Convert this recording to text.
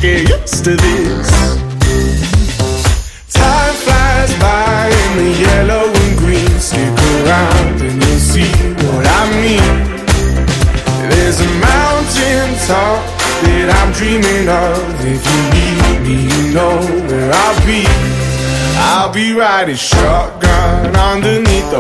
get used to this. Time flies by in the yellow and green. Stick around and you'll see what I mean. There's a mountain top that I'm dreaming of. If you need me, you know where I'll be. I'll be riding shotgun underneath